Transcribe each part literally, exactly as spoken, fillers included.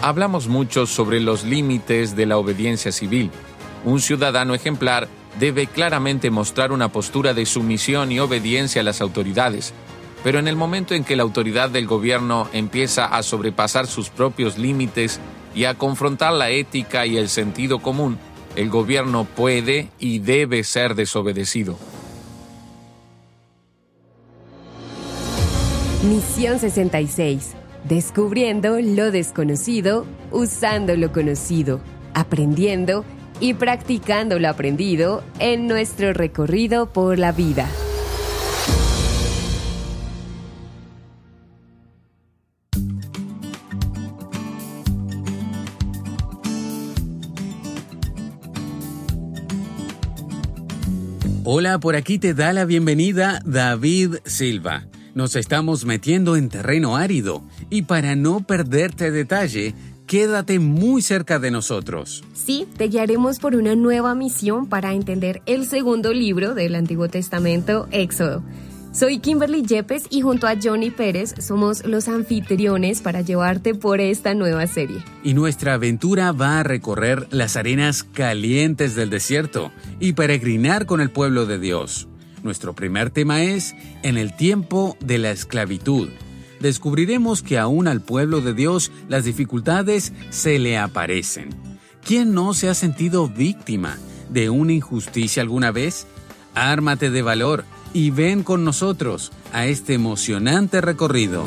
Hablamos mucho sobre los límites de la obediencia civil. Un ciudadano ejemplar debe claramente mostrar una postura de sumisión y obediencia a las autoridades. Pero en el momento en que la autoridad del gobierno empieza a sobrepasar sus propios límites y a confrontar la ética y el sentido común, el gobierno puede y debe ser desobedecido. Misión sesenta y seis. Descubriendo lo desconocido, usando lo conocido, aprendiendo y practicando lo aprendido en nuestro recorrido por la vida. Hola, por aquí te da la bienvenida David Silva. Nos estamos metiendo en terreno árido y para no perderte detalle, quédate muy cerca de nosotros. Sí, te guiaremos por una nueva misión para entender el segundo libro del Antiguo Testamento, Éxodo. Soy Kimberly Yepes y junto a Johnny Pérez somos los anfitriones para llevarte por esta nueva serie. Y nuestra aventura va a recorrer las arenas calientes del desierto y peregrinar con el pueblo de Dios. Nuestro primer tema es en el tiempo de la esclavitud. Descubriremos que aún al pueblo de Dios las dificultades se le aparecen. ¿Quién no se ha sentido víctima de una injusticia alguna vez? Ármate de valor y ven con nosotros a este emocionante recorrido.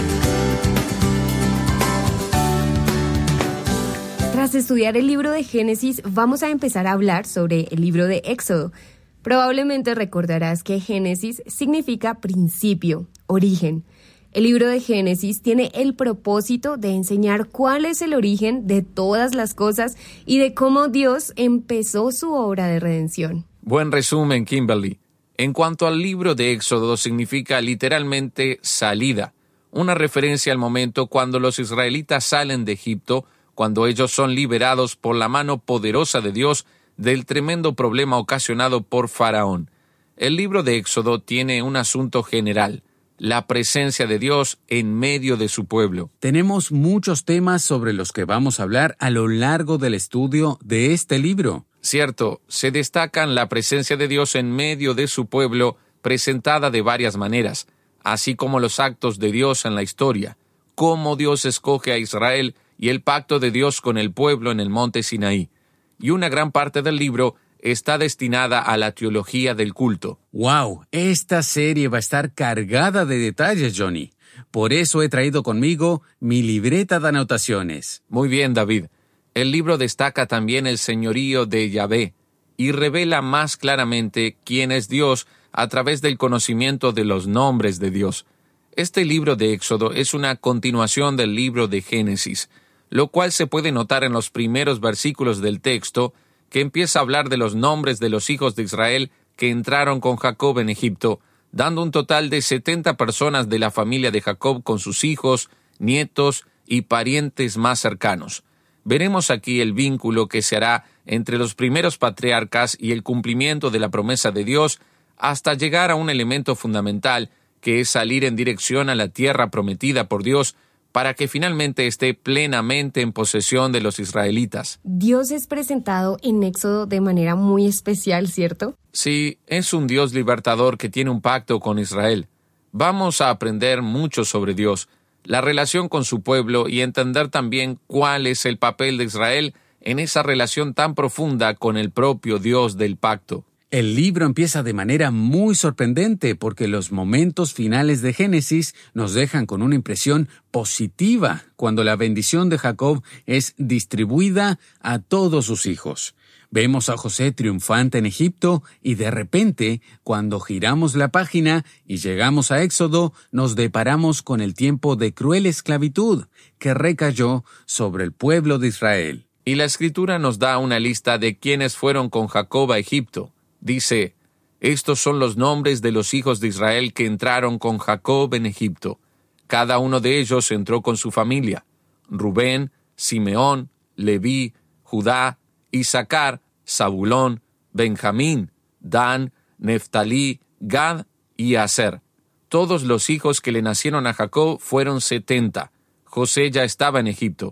Tras estudiar el libro de Génesis, vamos a empezar a hablar sobre el libro de Éxodo. Probablemente recordarás que Génesis significa principio, origen. El libro de Génesis tiene el propósito de enseñar cuál es el origen de todas las cosas y de cómo Dios empezó su obra de redención. Buen resumen, Kimberly. En cuanto al libro de Éxodo, significa literalmente salida, una referencia al momento cuando los israelitas salen de Egipto, cuando ellos son liberados por la mano poderosa de Dios del tremendo problema ocasionado por Faraón. El libro de Éxodo tiene un asunto general, la presencia de Dios en medio de su pueblo. Tenemos muchos temas sobre los que vamos a hablar a lo largo del estudio de este libro. Cierto, se destacan la presencia de Dios en medio de su pueblo, presentada de varias maneras, así como los actos de Dios en la historia, cómo Dios escoge a Israel y el pacto de Dios con el pueblo en el monte Sinaí. Y una gran parte del libro está destinada a la teología del culto. ¡Wow! Esta serie va a estar cargada de detalles, Johnny. Por eso he traído conmigo mi libreta de anotaciones. Muy bien, David. El libro destaca también el señorío de Yahvé y revela más claramente quién es Dios a través del conocimiento de los nombres de Dios. Este libro de Éxodo es una continuación del libro de Génesis, lo cual se puede notar en los primeros versículos del texto, que empieza a hablar de los nombres de los hijos de Israel que entraron con Jacob en Egipto, dando un total de setenta personas de la familia de Jacob con sus hijos, nietos y parientes más cercanos. Veremos aquí el vínculo que se hará entre los primeros patriarcas y el cumplimiento de la promesa de Dios hasta llegar a un elemento fundamental, que es salir en dirección a la tierra prometida por Dios para que finalmente esté plenamente en posesión de los israelitas. Dios es presentado en Éxodo de manera muy especial, ¿cierto? Sí, es un Dios libertador que tiene un pacto con Israel. Vamos a aprender mucho sobre Dios, la relación con su pueblo y entender también cuál es el papel de Israel en esa relación tan profunda con el propio Dios del pacto. El libro empieza de manera muy sorprendente porque los momentos finales de Génesis nos dejan con una impresión positiva cuando la bendición de Jacob es distribuida a todos sus hijos. Vemos a José triunfante en Egipto y de repente, cuando giramos la página y llegamos a Éxodo, nos deparamos con el tiempo de cruel esclavitud que recayó sobre el pueblo de Israel. Y la Escritura nos da una lista de quienes fueron con Jacob a Egipto. Dice, estos son los nombres de los hijos de Israel que entraron con Jacob en Egipto. Cada uno de ellos entró con su familia. Rubén, Simeón, Leví, Judá, Isaacar, Zabulón, Benjamín, Dan, Neftalí, Gad y Aser. Todos los hijos que le nacieron a Jacob fueron setenta. José ya estaba en Egipto.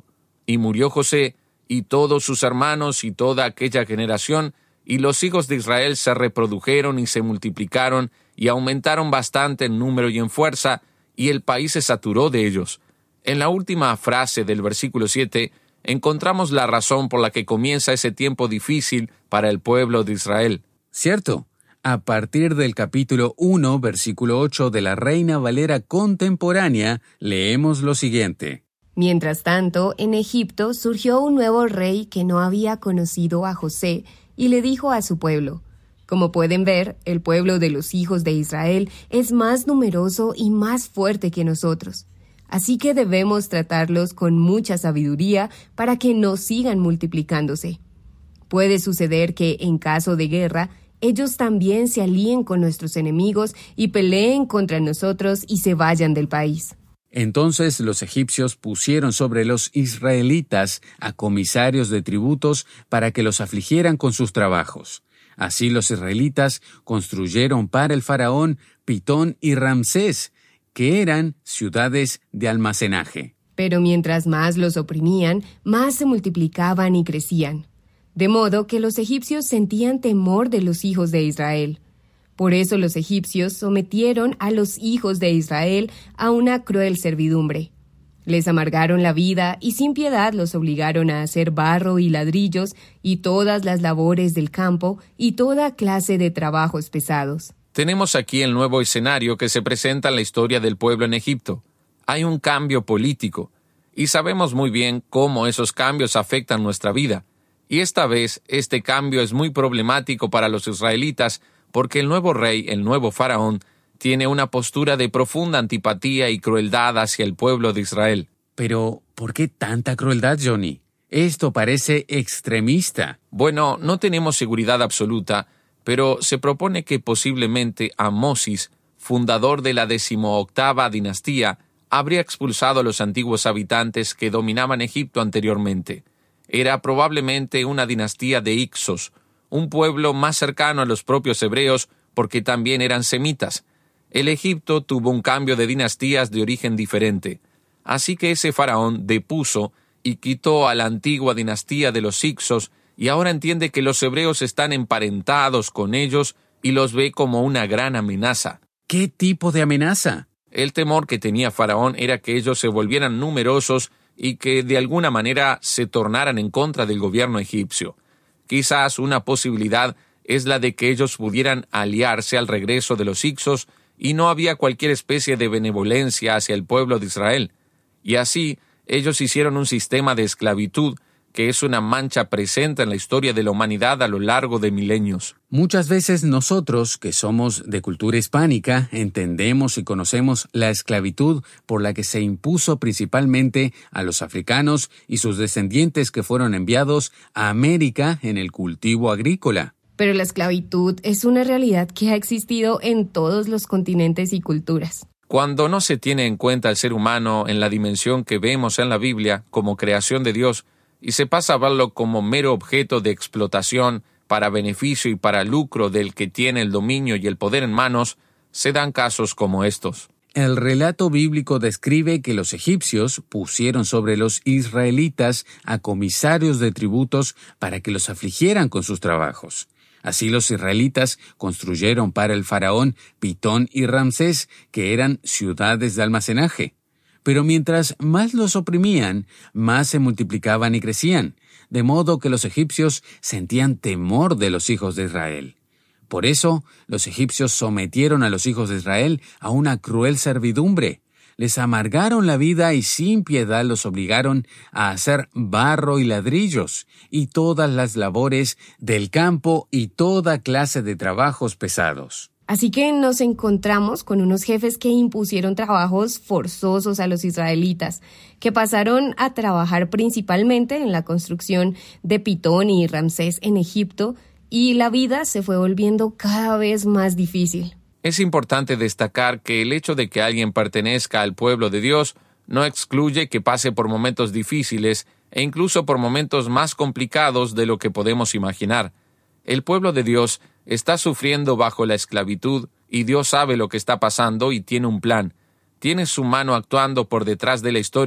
Y murió José, y todos sus hermanos, y toda aquella generación, y los hijos de Israel se reprodujeron y se multiplicaron, y aumentaron bastante en número y en fuerza, y el país se saturó de ellos. En la última frase del versículo siete, encontramos la razón por la que comienza ese tiempo difícil para el pueblo de Israel. Cierto. A partir del capítulo uno, versículo ocho de la Reina Valera contemporánea, leemos lo siguiente. Mientras tanto, en Egipto surgió un nuevo rey que no había conocido a José y le dijo a su pueblo: Como pueden ver, el pueblo de los hijos de Israel es más numeroso y más fuerte que nosotros. Así que debemos tratarlos con mucha sabiduría para que no sigan multiplicándose. Puede suceder que, en caso de guerra, ellos también se alíen con nuestros enemigos y peleen contra nosotros y se vayan del país. Entonces los egipcios pusieron sobre los israelitas a comisarios de tributos para que los afligieran con sus trabajos. Así los israelitas construyeron para el faraón Pitón y Ramsés, que eran ciudades de almacenaje. Pero mientras más los oprimían, más se multiplicaban y crecían. De modo que los egipcios sentían temor de los hijos de Israel. Por eso los egipcios sometieron a los hijos de Israel a una cruel servidumbre. Les amargaron la vida y sin piedad los obligaron a hacer barro y ladrillos y todas las labores del campo y toda clase de trabajos pesados. Tenemos aquí el nuevo escenario que se presenta en la historia del pueblo en Egipto. Hay un cambio político, y sabemos muy bien cómo esos cambios afectan nuestra vida. Y esta vez, este cambio es muy problemático para los israelitas, porque el nuevo rey, el nuevo faraón, tiene una postura de profunda antipatía y crueldad hacia el pueblo de Israel. Pero, ¿por qué tanta crueldad, Johnny? Esto parece extremista. Bueno, no tenemos seguridad absoluta, pero se propone que posiblemente Amosis, fundador de la decimoctava dinastía, habría expulsado a los antiguos habitantes que dominaban Egipto anteriormente. Era probablemente una dinastía de Hicsos, un pueblo más cercano a los propios hebreos porque también eran semitas. El Egipto tuvo un cambio de dinastías de origen diferente, así que ese faraón depuso y quitó a la antigua dinastía de los Hicsos y ahora entiende que los hebreos están emparentados con ellos y los ve como una gran amenaza. ¿Qué tipo de amenaza? El temor que tenía Faraón era que ellos se volvieran numerosos y que de alguna manera se tornaran en contra del gobierno egipcio. Quizás una posibilidad es la de que ellos pudieran aliarse al regreso de los Hicsos y no había cualquier especie de benevolencia hacia el pueblo de Israel. Y así, ellos hicieron un sistema de esclavitud que es una mancha presente en la historia de la humanidad a lo largo de milenios. Muchas veces nosotros, que somos de cultura hispánica, entendemos y conocemos la esclavitud por la que se impuso principalmente a los africanos y sus descendientes que fueron enviados a América en el cultivo agrícola. Pero la esclavitud es una realidad que ha existido en todos los continentes y culturas. Cuando no se tiene en cuenta el ser humano en la dimensión que vemos en la Biblia como creación de Dios, y se pasa a verlo como mero objeto de explotación para beneficio y para lucro del que tiene el dominio y el poder en manos, se dan casos como estos. El relato bíblico describe que los egipcios pusieron sobre los israelitas a comisarios de tributos para que los afligieran con sus trabajos. Así los israelitas construyeron para el faraón Pitón y Ramsés, que eran ciudades de almacenaje. Pero mientras más los oprimían, más se multiplicaban y crecían, de modo que los egipcios sentían temor de los hijos de Israel. Por eso, los egipcios sometieron a los hijos de Israel a una cruel servidumbre. Les amargaron la vida y sin piedad los obligaron a hacer barro y ladrillos, y todas las labores del campo y toda clase de trabajos pesados. Así que nos encontramos con unos jefes que impusieron trabajos forzosos a los israelitas, que pasaron a trabajar principalmente en la construcción de Pitón y Ramsés en Egipto, y la vida se fue volviendo cada vez más difícil. Es importante destacar que el hecho de que alguien pertenezca al pueblo de Dios no excluye que pase por momentos difíciles e incluso por momentos más complicados de lo que podemos imaginar. El pueblo de Dios está sufriendo bajo la esclavitud y Dios sabe lo que está pasando y tiene un plan. Tiene su mano actuando por detrás de la historia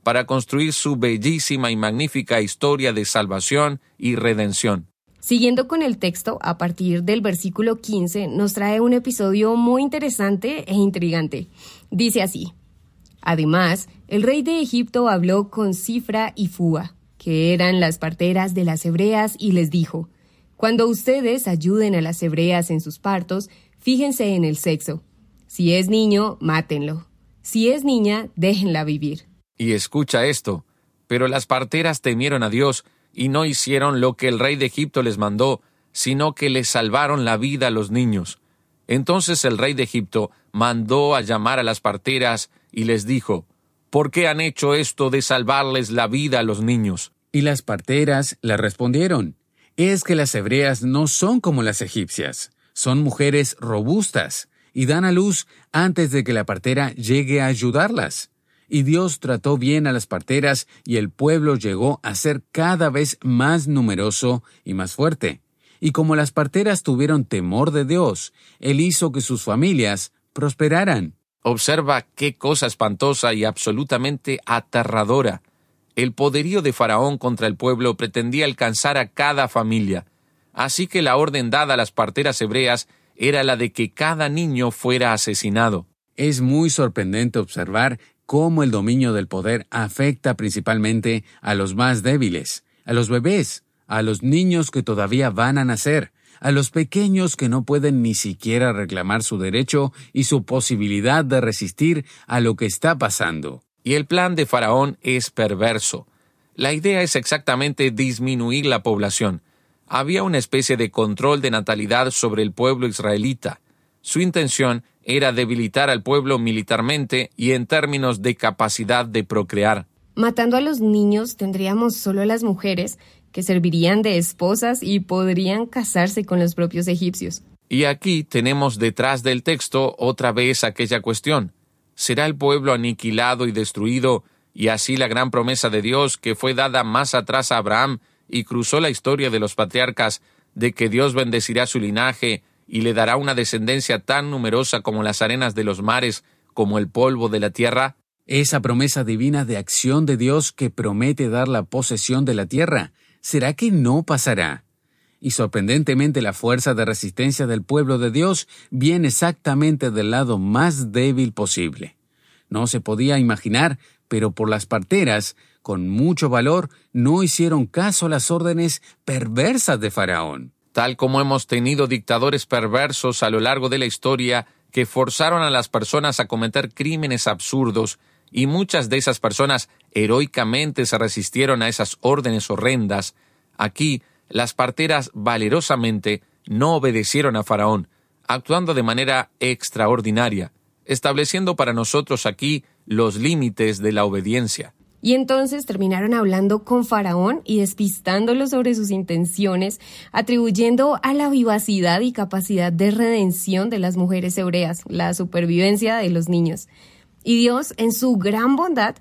para construir su bellísima y magnífica historia de salvación y redención. Siguiendo con el texto, a partir del versículo quince, nos trae un episodio muy interesante e intrigante. Dice así: Además, el rey de Egipto habló con Sifra y Fúa, que eran las parteras de las hebreas, y les dijo: Cuando ustedes ayuden a las hebreas en sus partos, fíjense en el sexo. Si es niño, mátenlo. Si es niña, déjenla vivir. Y escucha esto: pero las parteras temieron a Dios y no hicieron lo que el rey de Egipto les mandó, sino que les salvaron la vida a los niños. Entonces el rey de Egipto mandó a llamar a las parteras y les dijo: ¿por qué han hecho esto de salvarles la vida a los niños? Y las parteras le respondieron: es que las hebreas no son como las egipcias, son mujeres robustas, y dan a luz antes de que la partera llegue a ayudarlas. Y Dios trató bien a las parteras, y el pueblo llegó a ser cada vez más numeroso y más fuerte. Y como las parteras tuvieron temor de Dios, Él hizo que sus familias prosperaran. Observa qué cosa espantosa y absolutamente aterradora. El poderío de Faraón contra el pueblo pretendía alcanzar a cada familia. Así que la orden dada a las parteras hebreas era la de que cada niño fuera asesinado. Es muy sorprendente observar cómo el dominio del poder afecta principalmente a los más débiles, a los bebés, a los niños que todavía van a nacer, a los pequeños que no pueden ni siquiera reclamar su derecho y su posibilidad de resistir a lo que está pasando. Y el plan de Faraón es perverso. La idea es exactamente disminuir la población. Había una especie de control de natalidad sobre el pueblo israelita. Su intención era debilitar al pueblo militarmente y en términos de capacidad de procrear. Matando a los niños, tendríamos solo a las mujeres, que servirían de esposas y podrían casarse con los propios egipcios. Y aquí tenemos detrás del texto otra vez aquella cuestión. ¿Será el pueblo aniquilado y destruido, y así la gran promesa de Dios que fue dada más atrás a Abraham y cruzó la historia de los patriarcas, de que Dios bendecirá su linaje y le dará una descendencia tan numerosa como las arenas de los mares, como el polvo de la tierra? Esa promesa divina de acción de Dios que promete dar la posesión de la tierra, ¿será que no pasará? Y sorprendentemente la fuerza de resistencia del pueblo de Dios viene exactamente del lado más débil posible. No se podía imaginar, pero por las parteras, con mucho valor, no hicieron caso a las órdenes perversas de Faraón. Tal como hemos tenido dictadores perversos a lo largo de la historia que forzaron a las personas a cometer crímenes absurdos, y muchas de esas personas heroicamente se resistieron a esas órdenes horrendas, aquí las parteras valerosamente no obedecieron a Faraón, actuando de manera extraordinaria, estableciendo para nosotros aquí los límites de la obediencia. Y entonces terminaron hablando con Faraón y despistándolo sobre sus intenciones, atribuyendo a la vivacidad y capacidad de redención de las mujeres hebreas la supervivencia de los niños. Y Dios, en su gran bondad,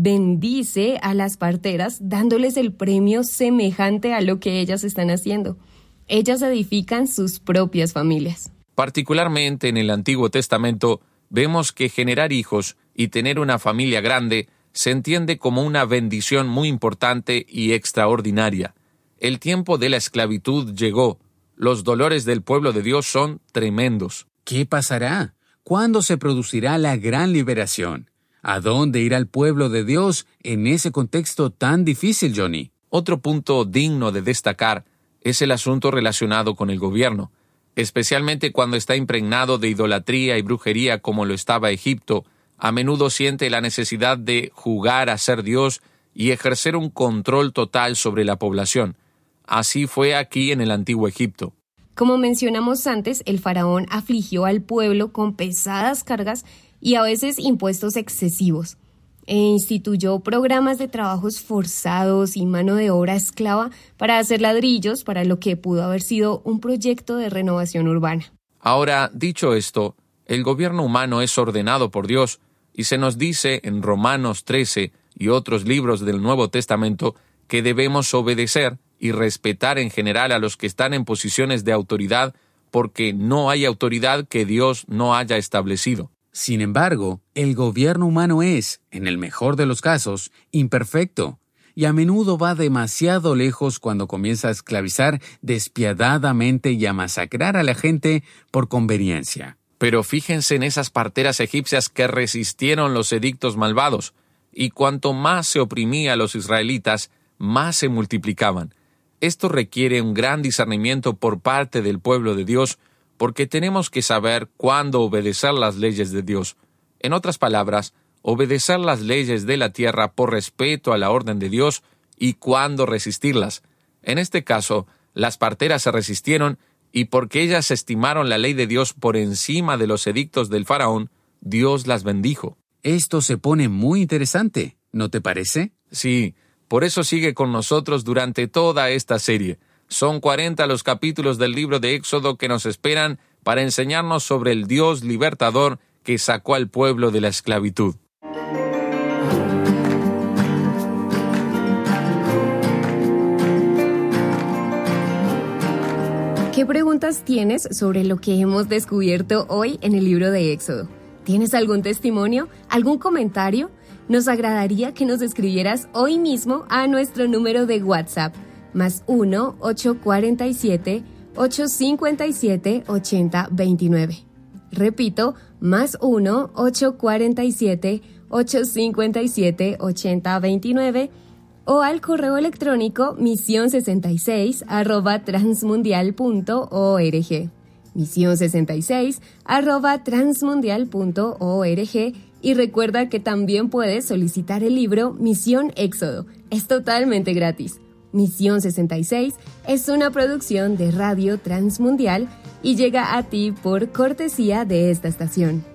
bendice a las parteras dándoles el premio semejante a lo que ellas están haciendo. Ellas edifican sus propias familias. Particularmente en el Antiguo Testamento, vemos que generar hijos y tener una familia grande se entiende como una bendición muy importante y extraordinaria. El tiempo de la esclavitud llegó. Los dolores del pueblo de Dios son tremendos. ¿Qué pasará? ¿Cuándo se producirá la gran liberación? ¿A dónde irá el pueblo de Dios en ese contexto tan difícil, Johnny? Otro punto digno de destacar es el asunto relacionado con el gobierno, especialmente cuando está impregnado de idolatría y brujería como lo estaba Egipto. A menudo siente la necesidad de jugar a ser Dios y ejercer un control total sobre la población. Así fue aquí en el antiguo Egipto. Como mencionamos antes, el faraón afligió al pueblo con pesadas cargas y a veces impuestos excesivos, e instituyó programas de trabajos forzados y mano de obra esclava para hacer ladrillos para lo que pudo haber sido un proyecto de renovación urbana. Ahora, dicho esto, el gobierno humano es ordenado por Dios, y se nos dice en Romanos trece y otros libros del Nuevo Testamento que debemos obedecer y respetar en general a los que están en posiciones de autoridad, porque no hay autoridad que Dios no haya establecido. Sin embargo, el gobierno humano es, en el mejor de los casos, imperfecto, y a menudo va demasiado lejos cuando comienza a esclavizar despiadadamente y a masacrar a la gente por conveniencia. Pero fíjense en esas parteras egipcias que resistieron los edictos malvados, y cuanto más se oprimía a los israelitas, más se multiplicaban. Esto requiere un gran discernimiento por parte del pueblo de Dios, porque tenemos que saber cuándo obedecer las leyes de Dios. En otras palabras, obedecer las leyes de la tierra por respeto a la orden de Dios y cuándo resistirlas. En este caso, las parteras se resistieron y porque ellas estimaron la ley de Dios por encima de los edictos del faraón, Dios las bendijo. Esto se pone muy interesante, ¿no te parece? Sí, por eso sigue con nosotros durante toda esta serie. Son cuarenta los capítulos del libro de Éxodo que nos esperan para enseñarnos sobre el Dios libertador que sacó al pueblo de la esclavitud. ¿Qué preguntas tienes sobre lo que hemos descubierto hoy en el libro de Éxodo? ¿Tienes algún testimonio? ¿Algún comentario? Nos agradaría que nos escribieras hoy mismo a nuestro número de WhatsApp, más uno ocho cuatro siete, ocho cinco siete, ocho cero dos nueve. Repito, más uno ocho cuatro siete, ocho cinco siete, ocho cero dos nueve o al correo electrónico misión sesenta y seis arroba transmundial punto org. misión sesenta y seis arroba transmundial punto org y recuerda que también puedes solicitar el libro Misión Éxodo. Es totalmente gratis. Misión sesenta y seis es una producción de Radio Transmundial y llega a ti por cortesía de esta estación.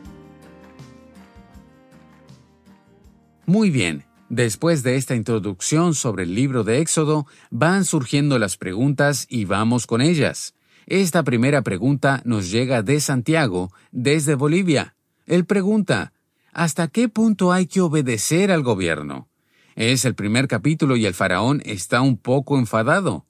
Muy bien. Después de esta introducción sobre el libro de Éxodo, van surgiendo las preguntas y vamos con ellas. Esta primera pregunta nos llega de Santiago, desde Bolivia. Él pregunta, ¿hasta qué punto hay que obedecer al gobierno? Es el primer capítulo y el faraón está un poco enfadado.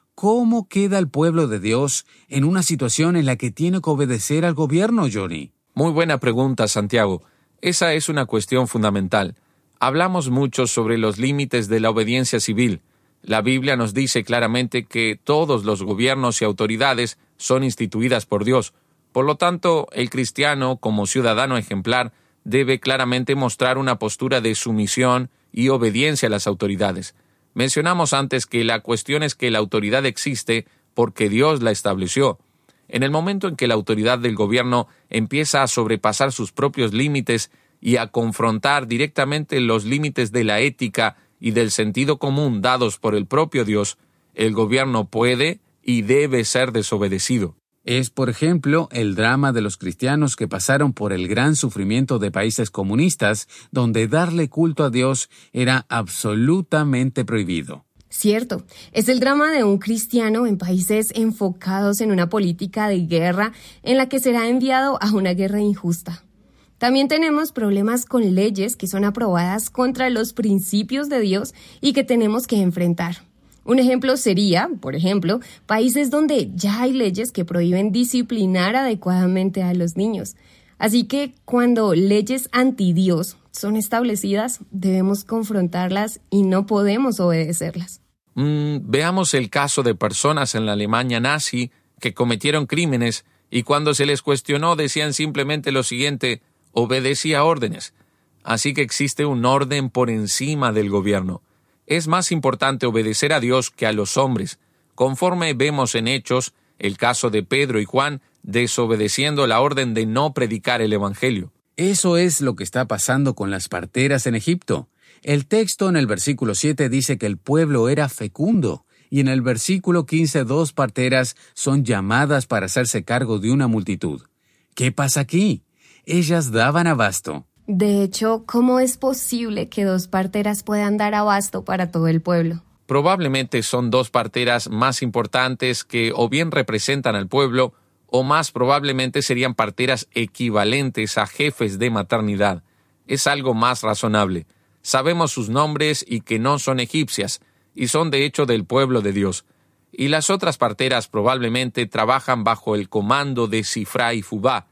¿Cómo queda el pueblo de Dios en una situación en la que tiene que obedecer al gobierno, Johnny? Muy buena pregunta, Santiago. Esa es una cuestión fundamental. Hablamos mucho sobre los límites de la obediencia civil. La Biblia nos dice claramente que todos los gobiernos y autoridades son instituidas por Dios. Por lo tanto, el cristiano, como ciudadano ejemplar, debe claramente mostrar una postura de sumisión y obediencia a las autoridades. Mencionamos antes que la cuestión es que la autoridad existe porque Dios la estableció. En el momento en que la autoridad del gobierno empieza a sobrepasar sus propios límites y a confrontar directamente los límites de la ética y del sentido común dados por el propio Dios, el gobierno puede y debe ser desobedecido. Es, por ejemplo, el drama de los cristianos que pasaron por el gran sufrimiento de países comunistas, donde darle culto a Dios era absolutamente prohibido. Cierto, es el drama de un cristiano en países enfocados en una política de guerra en la que será enviado a una guerra injusta. También tenemos problemas con leyes que son aprobadas contra los principios de Dios y que tenemos que enfrentar. Un ejemplo sería, por ejemplo, países donde ya hay leyes que prohíben disciplinar adecuadamente a los niños. Así que cuando leyes anti-Dios son establecidas, debemos confrontarlas y no podemos obedecerlas. Mm, veamos el caso de personas en la Alemania nazi que cometieron crímenes y cuando se les cuestionó decían simplemente lo siguiente: obedecía órdenes. Así que existe un orden por encima del gobierno. Es más importante obedecer a Dios que a los hombres. Conforme vemos en Hechos, el caso de Pedro y Juan, desobedeciendo la orden de no predicar el Evangelio. Eso es lo que está pasando con las parteras en Egipto. El texto en el versículo siete dice que el pueblo era fecundo, y en el versículo quince dos parteras son llamadas para hacerse cargo de una multitud. ¿Qué pasa aquí? Ellas daban abasto. De hecho, ¿cómo es posible que dos parteras puedan dar abasto para todo el pueblo? Probablemente son dos parteras más importantes que o bien representan al pueblo, o más probablemente serían parteras equivalentes a jefes de maternidad. Es algo más razonable. Sabemos sus nombres y que no son egipcias, y son de hecho del pueblo de Dios. Y las otras parteras probablemente trabajan bajo el comando de Sifra y Fubá.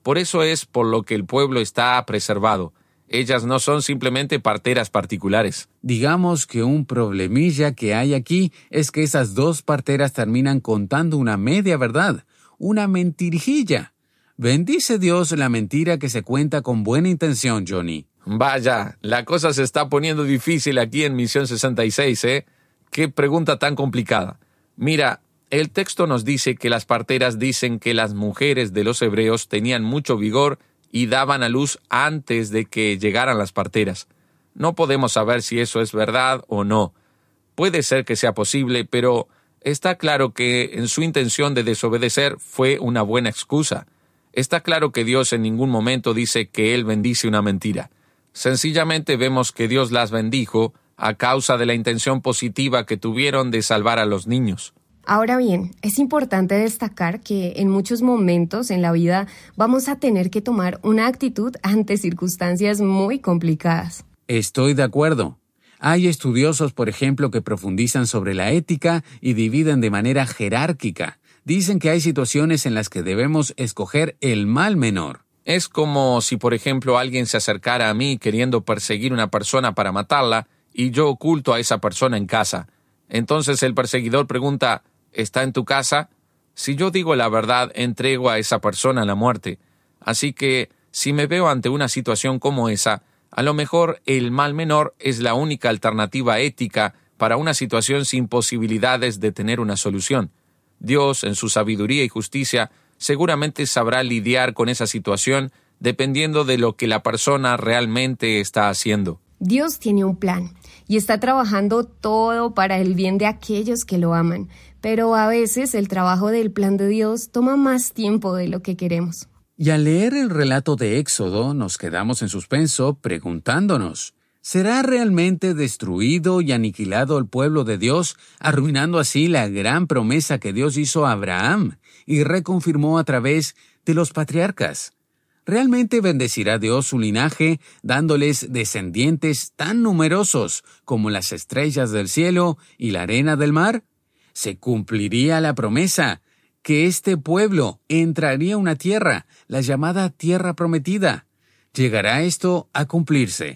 Por eso es por lo que el pueblo está preservado. Ellas no son simplemente parteras particulares. Digamos que un problemilla que hay aquí es que esas dos parteras terminan contando una media verdad, una mentirijilla. Bendice Dios la mentira que se cuenta con buena intención, Johnny. Vaya, la cosa se está poniendo difícil aquí en Misión sesenta y seis, ¿eh? Qué pregunta tan complicada. Mira, el texto nos dice que las parteras dicen que las mujeres de los hebreos tenían mucho vigor y daban a luz antes de que llegaran las parteras. No podemos saber si eso es verdad o no. Puede ser que sea posible, pero está claro que en su intención de desobedecer fue una buena excusa. Está claro que Dios en ningún momento dice que Él bendice una mentira. Sencillamente vemos que Dios las bendijo a causa de la intención positiva que tuvieron de salvar a los niños. Ahora bien, es importante destacar que en muchos momentos en la vida vamos a tener que tomar una actitud ante circunstancias muy complicadas. Estoy de acuerdo. Hay estudiosos, por ejemplo, que profundizan sobre la ética y dividen de manera jerárquica. Dicen que hay situaciones en las que debemos escoger el mal menor. Es como si, por ejemplo, alguien se acercara a mí queriendo perseguir a una persona para matarla y yo oculto a esa persona en casa. Entonces el perseguidor pregunta, ¿está en tu casa? Si yo digo la verdad, entrego a esa persona a la muerte. Así que, si me veo ante una situación como esa, a lo mejor el mal menor es la única alternativa ética para una situación sin posibilidades de tener una solución. Dios, en su sabiduría y justicia, seguramente sabrá lidiar con esa situación dependiendo de lo que la persona realmente está haciendo. Dios tiene un plan y está trabajando todo para el bien de aquellos que lo aman, pero a veces el trabajo del plan de Dios toma más tiempo de lo que queremos. Y al leer el relato de Éxodo nos quedamos en suspenso preguntándonos, ¿será realmente destruido y aniquilado el pueblo de Dios, arruinando así la gran promesa que Dios hizo a Abraham y reconfirmó a través de los patriarcas? ¿Realmente bendecirá Dios su linaje, dándoles descendientes tan numerosos como las estrellas del cielo y la arena del mar? ¿Se cumpliría la promesa que este pueblo entraría a una tierra, la llamada Tierra Prometida? ¿Llegará esto a cumplirse?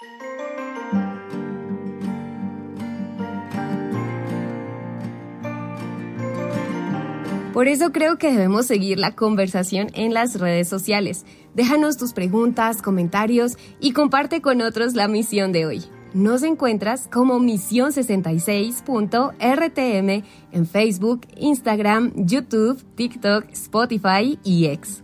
Por eso creo que debemos seguir la conversación en las redes sociales. Déjanos tus preguntas, comentarios y comparte con otros la misión de hoy. Nos encuentras como misión sesenta y seis punto R T M en Facebook, Instagram, YouTube, TikTok, Spotify y X.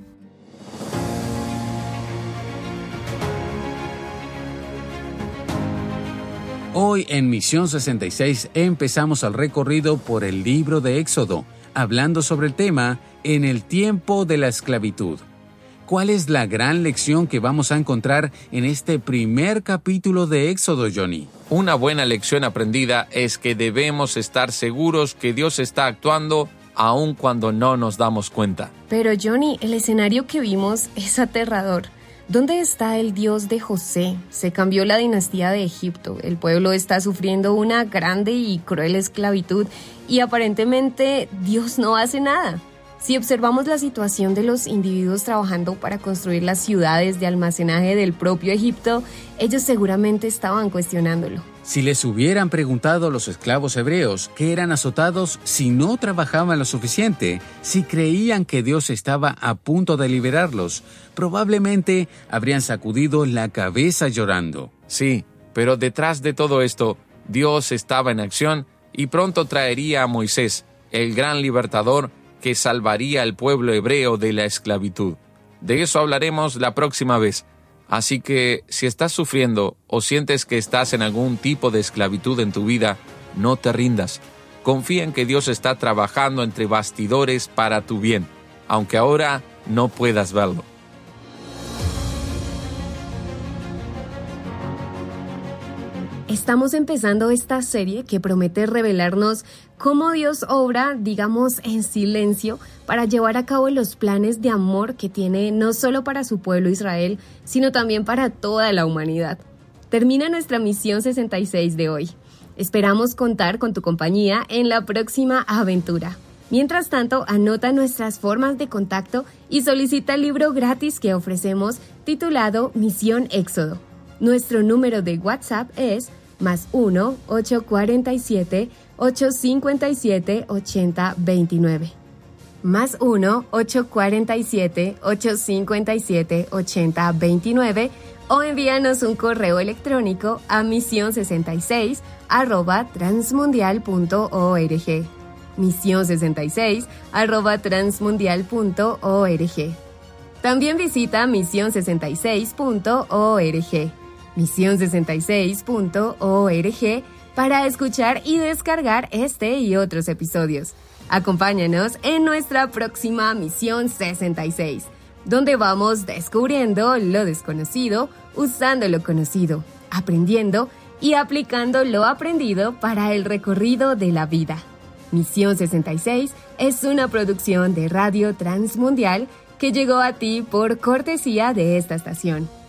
Hoy en Misión sesenta y seis empezamos el recorrido por el libro de Éxodo, hablando sobre el tema en el tiempo de la esclavitud. ¿Cuál es la gran lección que vamos a encontrar en este primer capítulo de Éxodo, Johnny? Una buena lección aprendida es que debemos estar seguros que Dios está actuando aun cuando no nos damos cuenta. Pero Johnny, el escenario que vimos es aterrador. ¿Dónde está el Dios de José? Se cambió la dinastía de Egipto. El pueblo está sufriendo una grande y cruel esclavitud y aparentemente Dios no hace nada. Si observamos la situación de los individuos trabajando para construir las ciudades de almacenaje del propio Egipto, ellos seguramente estaban cuestionándolo. Si les hubieran preguntado a los esclavos hebreos que eran azotados si no trabajaban lo suficiente, si creían que Dios estaba a punto de liberarlos, probablemente habrían sacudido la cabeza llorando. Sí, pero detrás de todo esto, Dios estaba en acción y pronto traería a Moisés, el gran libertador, que salvaría al pueblo hebreo de la esclavitud. De eso hablaremos la próxima vez. Así que, si estás sufriendo o sientes que estás en algún tipo de esclavitud en tu vida, no te rindas. Confía en que Dios está trabajando entre bastidores para tu bien, aunque ahora no puedas verlo. Estamos empezando esta serie que promete revelarnos cómo Dios obra, digamos, en silencio para llevar a cabo los planes de amor que tiene no solo para su pueblo Israel, sino también para toda la humanidad. Termina nuestra misión sesenta y seis de hoy. Esperamos contar con tu compañía en la próxima aventura. Mientras tanto, anota nuestras formas de contacto y solicita el libro gratis que ofrecemos titulado Misión Éxodo. Nuestro número de WhatsApp es más uno ocho cuatro siete ocho cinco siete ocho cero dos nueve. Más uno ocho cuatro siete ocho cinco siete ocho cero dos nueve o envíanos un correo electrónico a misión sesenta y seis arroba transmundial punto org. misión sesenta y seis arroba transmundial punto org. También visita misión sesenta y seis punto org. misión sesenta y seis punto org para escuchar y descargar este y otros episodios. Acompáñanos en nuestra próxima Misión sesenta y seis, donde vamos descubriendo lo desconocido, usando lo conocido, aprendiendo y aplicando lo aprendido para el recorrido de la vida. Misión sesenta y seis es una producción de Radio Transmundial que llegó a ti por cortesía de esta estación.